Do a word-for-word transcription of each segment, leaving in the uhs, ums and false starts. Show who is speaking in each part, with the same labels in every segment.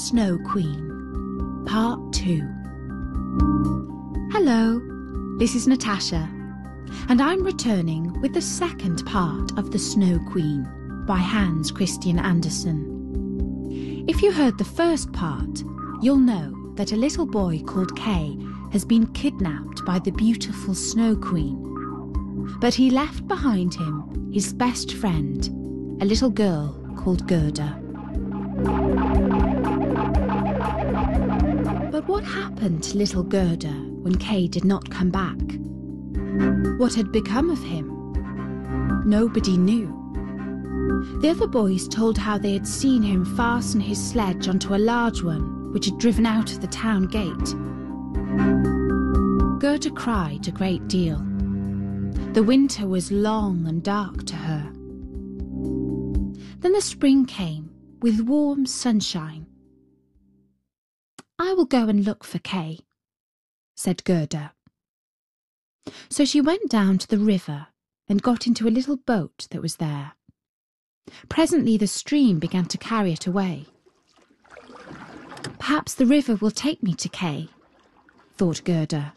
Speaker 1: Snow Queen, Part two. Hello, this is Natasha, and I'm returning with the second part of The Snow Queen by Hans Christian Andersen. If you heard the first part, you'll know that a little boy called Kay has been kidnapped by the beautiful Snow Queen. But he left behind him his best friend, a little girl called Gerda. But what happened to little Gerda when Kay did not come back? What had become of him? Nobody knew. The other boys told how they had seen him fasten his sledge onto a large one which had driven out of the town gate. Gerda cried a great deal. The winter was long and dark to her. Then the spring came with warm sunshine. "I will go and look for Kay," said Gerda. So she went down to the river and got into a little boat that was there. Presently the stream began to carry it away. "Perhaps the river will take me to Kay," thought Gerda.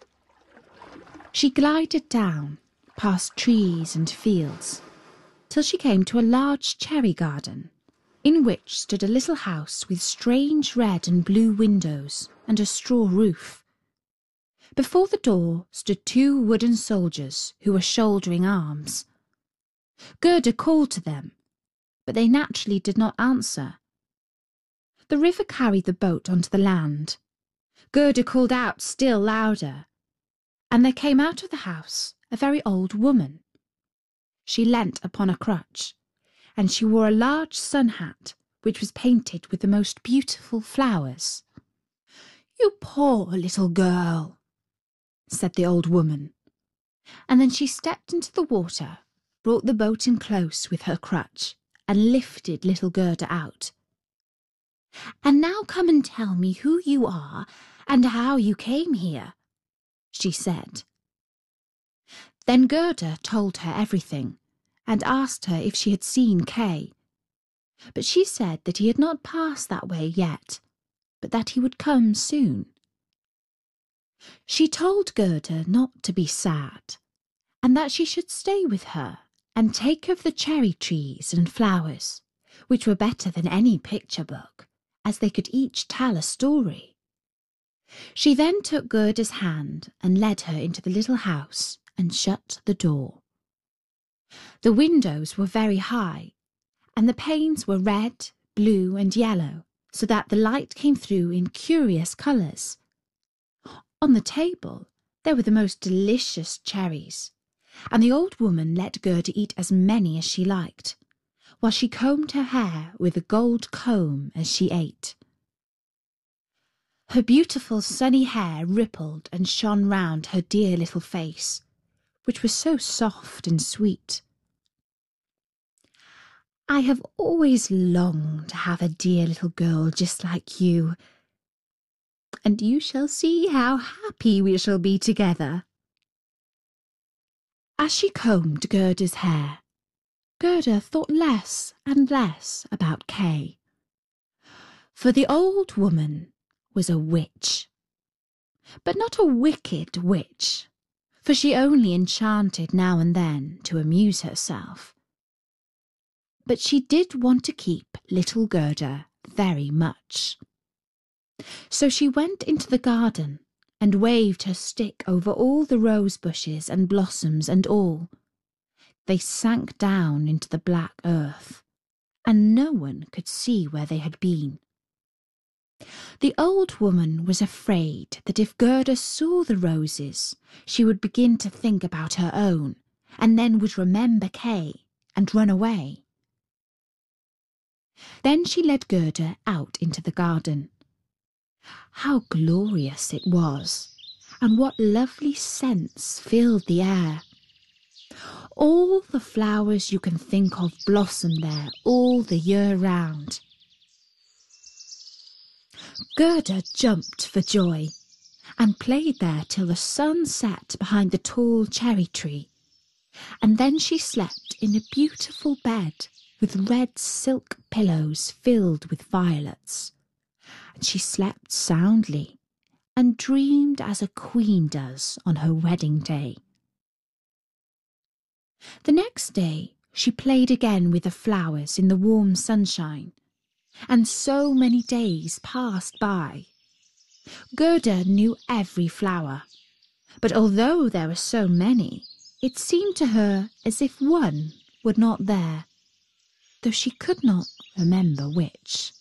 Speaker 1: She glided down, past trees and fields, till she came to a large cherry garden, in which stood a little house with strange red and blue windows and a straw roof. Before the door stood two wooden soldiers who were shouldering arms. Gerda called to them, but they naturally did not answer. The river carried the boat onto the land. Gerda called out still louder, and there came out of the house a very old woman. She leant upon a crutch, and she wore a large sun hat which was painted with the most beautiful flowers. "You poor little girl," said the old woman, and then she stepped into the water, brought the boat in close with her crutch, and lifted little Gerda out. "And now come and tell me who you are and how you came here," she said. Then Gerda told her everything, and asked her if she had seen Kay. But she said that he had not passed that way yet, but that he would come soon. She told Gerda not to be sad, and that she should stay with her and take of the cherry trees and flowers, which were better than any picture book, as they could each tell a story. She then took Gerda's hand and led her into the little house and shut the door. The windows were very high, and the panes were red, blue, and yellow, so that the light came through in curious colours. On the table there were the most delicious cherries, and the old woman let Gerda eat as many as she liked, while she combed her hair with a gold comb as she ate. Her beautiful sunny hair rippled and shone round her dear little face, which was so soft and sweet. "I have always longed to have a dear little girl just like you, and you shall see how happy we shall be together." As she combed Gerda's hair, Gerda thought less and less about Kay. For the old woman was a witch, but not a wicked witch, for she only enchanted now and then to amuse herself. But she did want to keep little Gerda very much. So she went into the garden and waved her stick over all the rose bushes and blossoms and all. They sank down into the black earth, and no one could see where they had been. The old woman was afraid that if Gerda saw the roses, she would begin to think about her own, and then would remember Kay and run away. Then she led Gerda out into the garden. How glorious it was, and what lovely scents filled the air. All the flowers you can think of blossom there all the year round. Gerda jumped for joy, and played there till the sun set behind the tall cherry tree, and then she slept in a beautiful bed with red silk pillows filled with violets, and she slept soundly and dreamed as a queen does on her wedding day. The next day she played again with the flowers in the warm sunshine, and so many days passed by. Gerda knew every flower, but although there were so many, it seemed to her as if one were not there, though she could not remember which.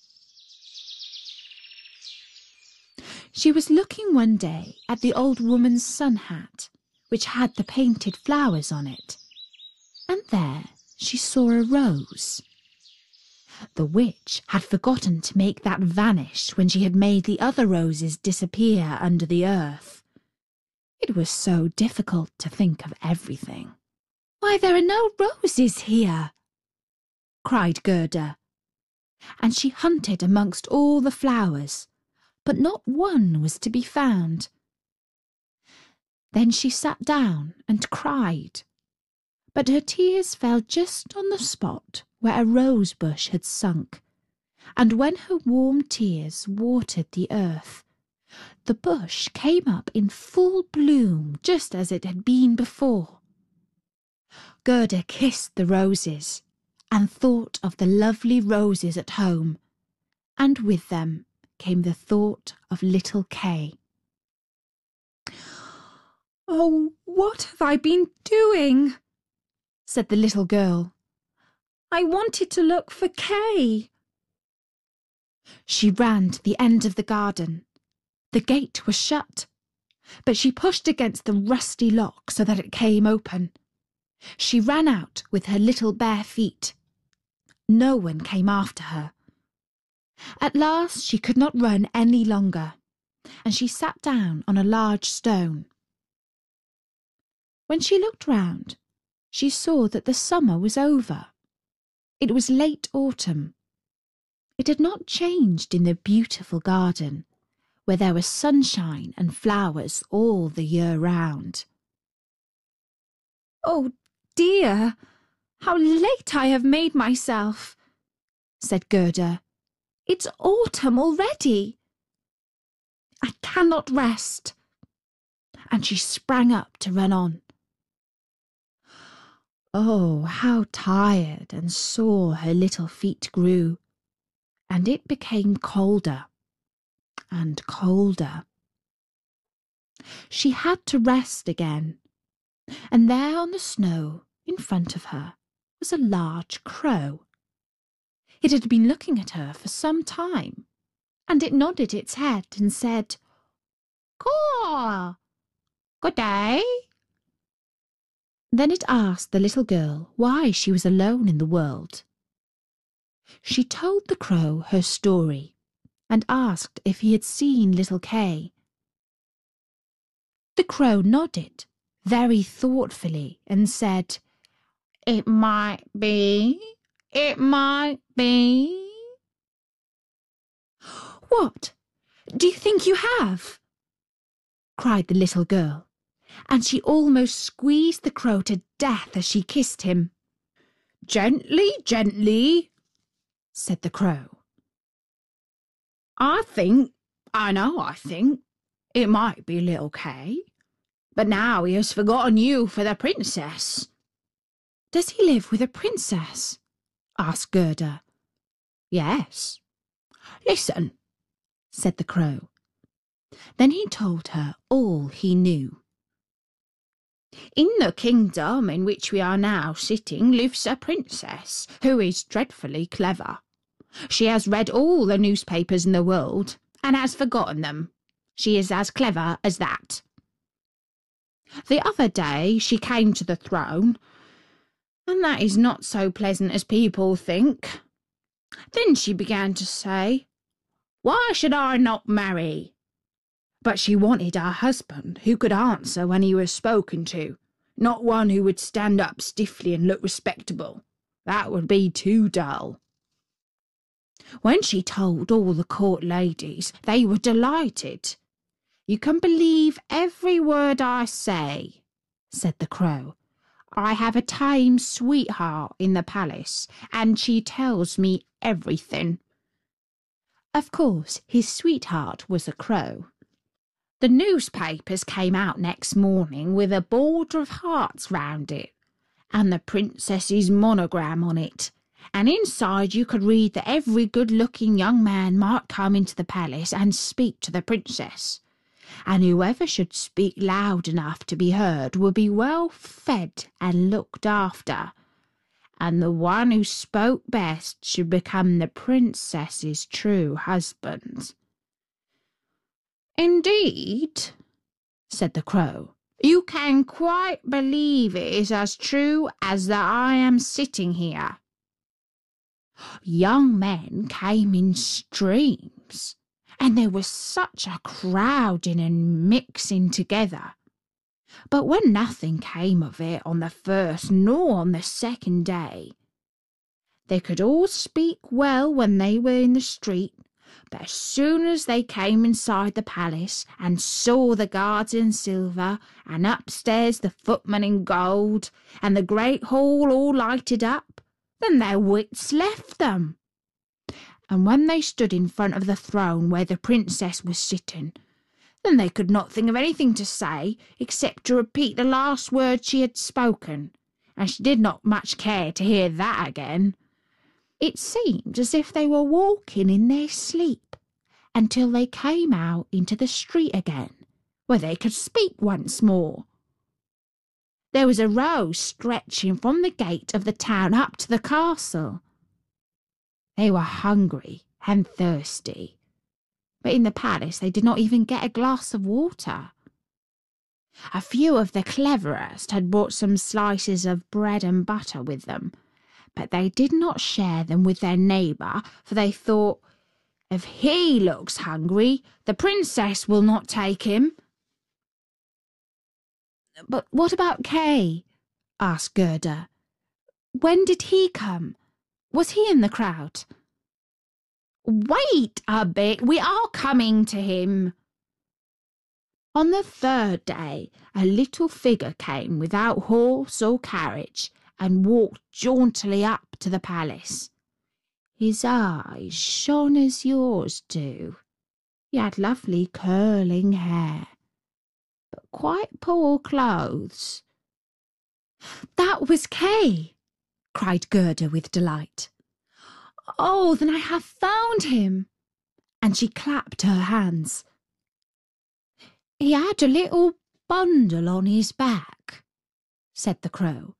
Speaker 1: She was looking one day at the old woman's sun hat, which had the painted flowers on it, and there she saw a rose. The witch had forgotten to make that vanish when she had made the other roses disappear under the earth. It was so difficult to think of everything. "Why, there are no roses here!" cried Gerda, and she hunted amongst all the flowers, but not one was to be found. Then she sat down and cried, but her tears fell just on the spot where a rose bush had sunk, and when her warm tears watered the earth, the bush came up in full bloom just as it had been before. Gerda kissed the roses and thought of the lovely roses at home, and with them came the thought of little Kay. "Oh, what have I been doing?" said the little girl. "I wanted to look for Kay." She ran to the end of the garden. The gate was shut, but she pushed against the rusty lock so that it came open. She ran out with her little bare feet. No one came after her. At last she could not run any longer, and she sat down on a large stone. When she looked round, she saw that the summer was over. It was late autumn. It had not changed in the beautiful garden, where there was sunshine and flowers all the year round. "Oh dear, how late I have made myself," said Gerda. "It's autumn already. I cannot rest." And she sprang up to run on. Oh, how tired and sore her little feet grew, and it became colder and colder. She had to rest again, and there on the snow in front of her was a large crow. It had been looking at her for some time, and it nodded its head and said, "Caw! Good day." Then it asked the little girl why she was alone in the world. She told the crow her story and asked if he had seen little Kay. The crow nodded very thoughtfully and said, "It might be, it might be." "What? Do you think you have?" cried the little girl, and she almost squeezed the crow to death as she kissed him. "Gently, gently," said the crow. "I think, I know I think, it might be little Kay, but now he has forgotten you for the princess." "Does he live with a princess?" asked Gerda. "Yes. Listen," said the crow. Then he told her all he knew. "In the kingdom in which we are now sitting lives a princess who is dreadfully clever. She has read all the newspapers in the world and has forgotten them. She is as clever as that. The other day she came to the throne, and that is not so pleasant as people think. Then she began to say, 'Why should I not marry?' But she wanted a husband who could answer when he was spoken to, not one who would stand up stiffly and look respectable. That would be too dull. When she told all the court ladies, they were delighted. 'You can believe every word I say,' said the crow. 'I have a tame sweetheart in the palace, and she tells me everything.' Of course, his sweetheart was a crow. The newspapers came out next morning with a border of hearts round it, and the princess's monogram on it, and inside you could read that every good-looking young man might come into the palace and speak to the princess, and whoever should speak loud enough to be heard would be well fed and looked after, and the one who spoke best should become the princess's true husband. "Indeed," said the crow, "you can quite believe it is as true as that I am sitting here." Young men came in streams, and there was such a crowding and mixing together. But when nothing came of it on the first nor on the second day, they could all speak well when they were in the street, but as soon as they came inside the palace and saw the guards in silver, and upstairs the footmen in gold, and the great hall all lighted up, then their wits left them. And when they stood in front of the throne where the princess was sitting, then they could not think of anything to say except to repeat the last word she had spoken, and she did not much care to hear that again. It seemed as if they were walking in their sleep until they came out into the street again, where they could speak once more. There was a road stretching from the gate of the town up to the castle. They were hungry and thirsty, but in the palace they did not even get a glass of water. A few of the cleverest had brought some slices of bread and butter with them, but they did not share them with their neighbour, for they thought, "If he looks hungry, the princess will not take him." "But what about Kay?" asked Gerda. "When did he come? Was he in the crowd?" "Wait a bit, we are coming to him." On the third day a little figure came without horse or carriage and walked jauntily up to the palace. His eyes shone as yours do. He had lovely curling hair, but quite poor clothes. "That was Kay!" cried Gerda with delight. "Oh, then I have found him!" And she clapped her hands. "He had a little bundle on his back," said the crow.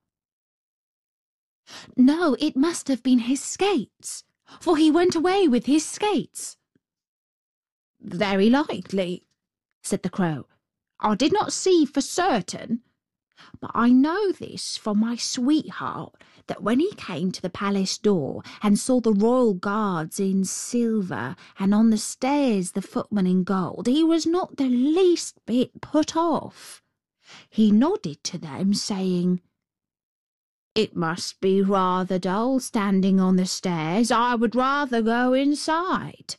Speaker 1: "No, it must have been his skates, for he went away with his skates." "Very likely," said the crow. "I did not see for certain, but I know this from my sweetheart, that when he came to the palace door and saw the royal guards in silver and on the stairs the footmen in gold, he was not the least bit put off. He nodded to them, saying, 'It must be rather dull standing on the stairs. I would rather go inside.'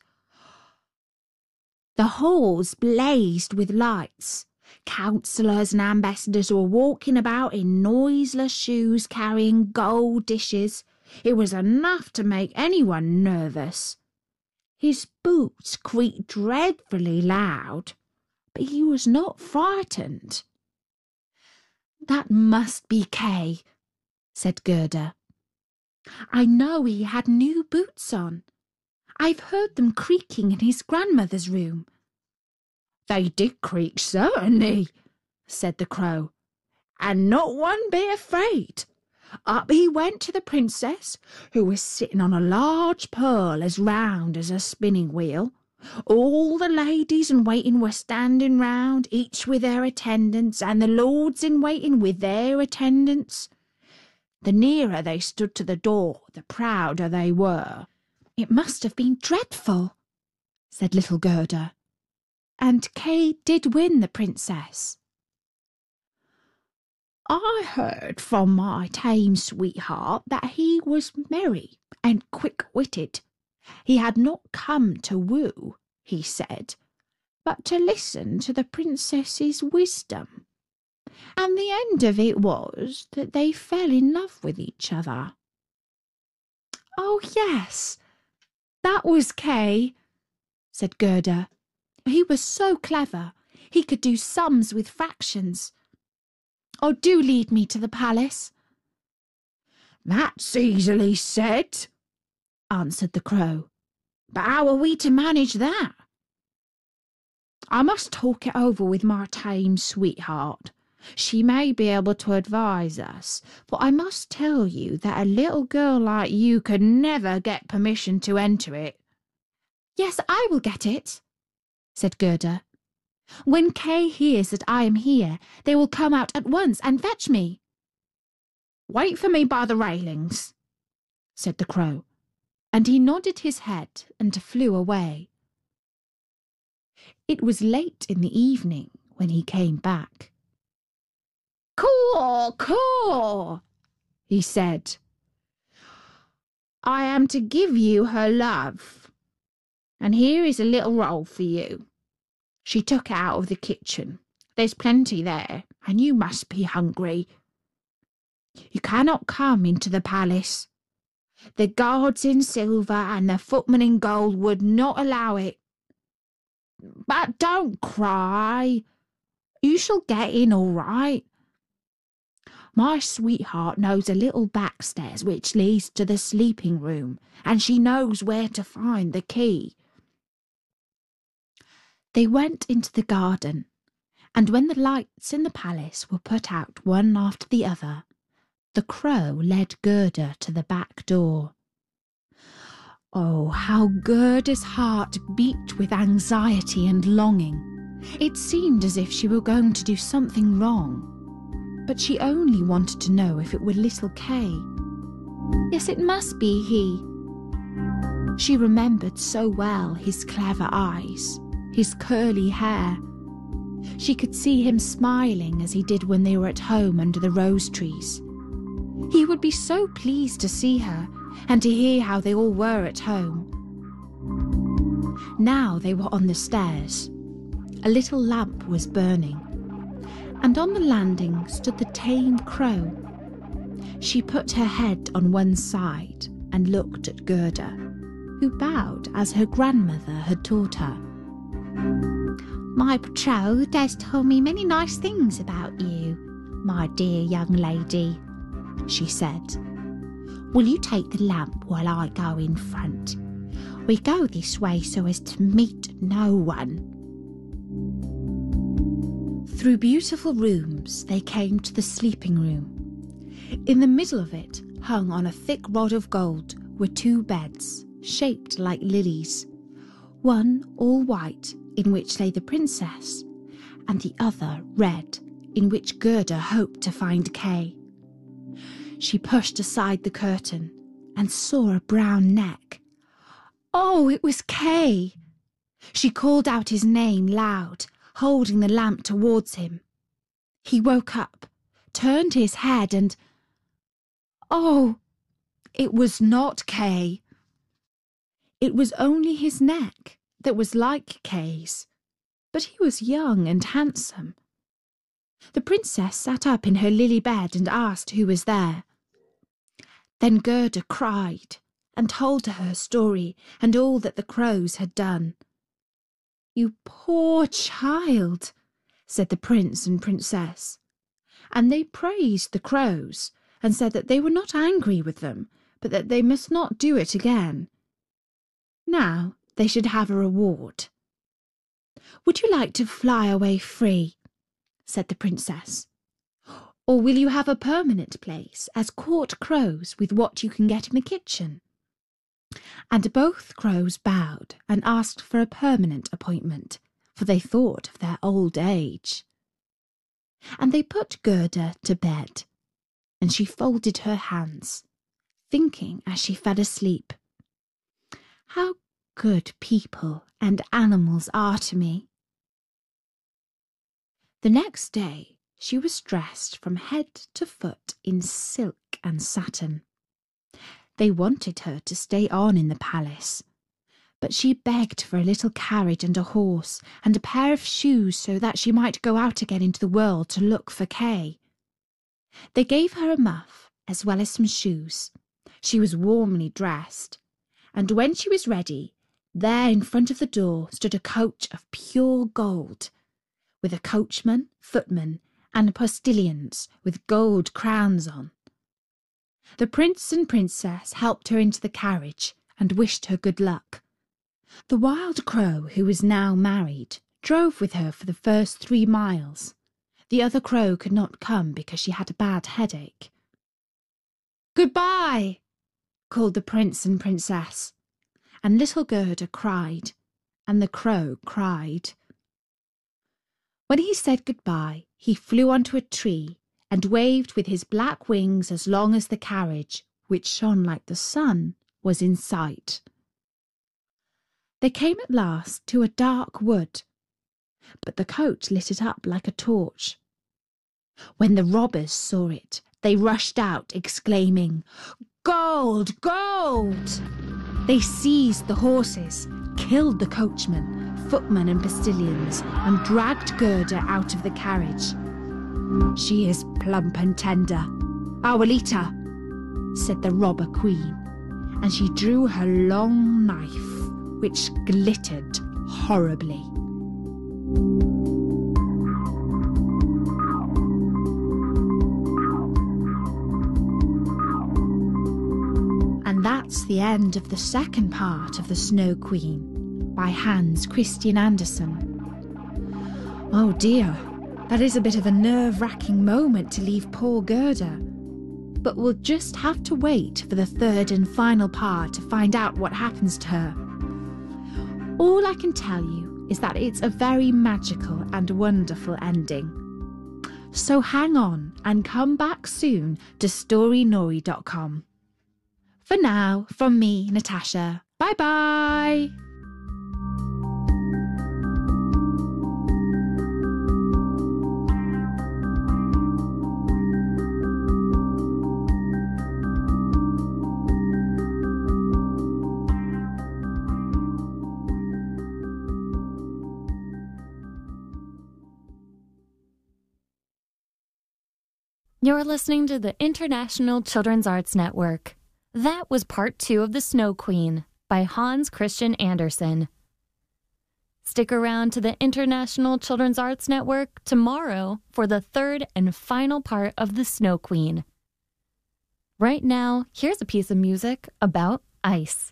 Speaker 1: The halls blazed with lights. Councillors and ambassadors were walking about in noiseless shoes carrying gold dishes. It was enough to make anyone nervous. His boots creaked dreadfully loud, but he was not frightened. "That must be Kay," said Gerda. "I know he had new boots on. I've heard them creaking in his grandmother's room." "They did creak, certainly," said the crow, "and not one bit afraid. Up he went to the princess, who was sitting on a large pearl as round as a spinning wheel. All the ladies in waiting were standing round, each with their attendants, and the lords in waiting with their attendants. The nearer they stood to the door, the prouder they were." "It must have been dreadful," said little Gerda. "And Kay did win the princess?" "I heard from my tame sweetheart that he was merry and quick-witted. He had not come to woo, he said, but to listen to the princess's wisdom. And the end of it was that they fell in love with each other." "Oh, yes, that was Kay," said Gerda. He was so clever. He could do sums with fractions. Oh, do lead me to the palace.
Speaker 2: That's easily said, answered the Crow. But how are we to manage that?
Speaker 1: I must talk it over with my tame sweetheart. She may be able to advise us, but I must tell you that a little girl like you could never get permission to enter it. Yes, I will get it, said Gerda. When Kay hears that I am here, they will come out at once and fetch me.
Speaker 2: Wait for me by the railings, said the Crow,
Speaker 1: and he nodded his head and flew away. It was late in the evening when he came back.
Speaker 2: Caw, caw, he said. I am to give you her love, and here is a little roll for you. She took it out of the kitchen. There's plenty there, and you must be hungry. You cannot come into the palace. The guards in silver and the footmen in gold would not allow it. But don't cry. You shall get in all right. My sweetheart knows a little backstairs which leads to the sleeping room, and she knows where to find the key.
Speaker 1: They went into the garden, and when the lights in the palace were put out one after the other, the Crow led Gerda to the back door. Oh, how Gerda's heart beat with anxiety and longing. It seemed as if she were going to do something wrong, but she only wanted to know if it were little Kay. Yes, it must be he. She remembered so well his clever eyes, his curly hair. She could see him smiling as he did when they were at home under the rose trees. He would be so pleased to see her and to hear how they all were at home. Now they were on the stairs. A little lamp was burning, and on the landing stood the tame Crow. She put her head on one side and looked at Gerda, who bowed as her grandmother had taught her.
Speaker 3: My betrothed has told me many nice things about you, my dear young lady, she said. Will you take the lamp while I go in front? We go this way so as to meet no one.
Speaker 1: Through beautiful rooms they came to the sleeping room. In the middle of it, hung on a thick rod of gold, were two beds, shaped like lilies, one all white, in which lay the princess, and the other red, in which Gerda hoped to find Kay. She pushed aside the curtain and saw a brown neck. Oh, it was Kay! She called out his name loud, holding the lamp towards him. He woke up, turned his head and... Oh, it was not Kay. It was only his neck that was like Kay's, but he was young and handsome. The princess sat up in her lily bed and asked who was there. Then Gerda cried and told her her story and all that the crows had done. "You poor child," said the prince and princess, and they praised the crows and said that they were not angry with them, but that they must not do it again. Now they should have a reward. "Would you like to fly away free?" said the princess. "Or will you have a permanent place as court crows with what you can get in the kitchen?" And both crows bowed and asked for a permanent appointment, for they thought of their old age. And they put Gerda to bed, and she folded her hands, thinking as she fell asleep, "How good people and animals are to me." The next day she was dressed from head to foot in silk and satin. They wanted her to stay on in the palace, but she begged for a little carriage and a horse and a pair of shoes so that she might go out again into the world to look for Kay. They gave her a muff as well as some shoes. She was warmly dressed, and when she was ready, There in front of the door stood a coach of pure gold, with a coachman, footman, and postilions with gold crowns on. The prince and princess helped her into the carriage and wished her good luck. The wild crow, who was now married, drove with her for the first three miles. The other crow could not come because she had a bad headache. "Goodbye," called the prince and princess, and little Gerda cried, and the crow cried. When he said goodbye, he flew onto a tree and waved with his black wings as long as the carriage, which shone like the sun, was in sight. They came at last to a dark wood, but the coach lit it up like a torch. When the robbers saw it, they rushed out, exclaiming, "Gold! Gold!" They seized the horses, killed the coachman, footman and postilions, and dragged Gerda out of the carriage. "She is plump and tender, Abuelita," said the robber queen, and she drew her long knife, which glittered horribly. And that's the end of the second part of The Snow Queen by Hans Christian Andersen. Oh dear, that is a bit of a nerve-wracking moment to leave poor Gerda. But we'll just have to wait for the third and final part to find out what happens to her. All I can tell you is that it's a very magical and wonderful ending. So hang on and come back soon to story nori dot com. For now, from me, Natasha, bye-bye!
Speaker 4: You're listening to the International Children's Arts Network. That was part two of The Snow Queen by Hans Christian Andersen. Stick around to the International Children's Arts Network tomorrow for the third and final part of The Snow Queen. Right now, here's a piece of music about ice.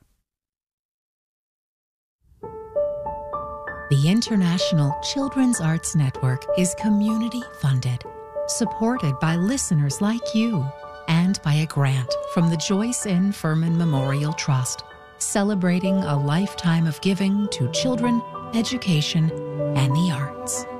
Speaker 5: The International Children's Arts Network is community funded, supported by listeners like you, and by a grant from the Joyce N. Furman Memorial Trust, celebrating a lifetime of giving to children, education, and the arts.